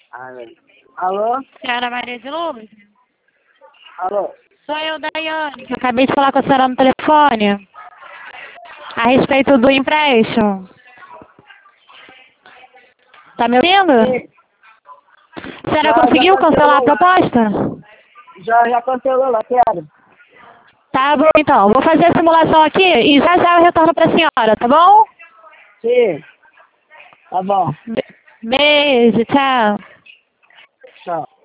Alô? Senhora Maria de Lourdes? Alô? Sou eu, Daiane, que eu acabei de falar com a senhora no telefone a respeito do empréstimo. Tá me ouvindo? Sim. A senhora conseguiu cancelar a proposta? Já cancelou lá, quero. Tá bom, então. Vou fazer a simulação aqui e já já eu retorno pra senhora, tá bom? Sim. Tá bom. Beijo, tchau. Tchau.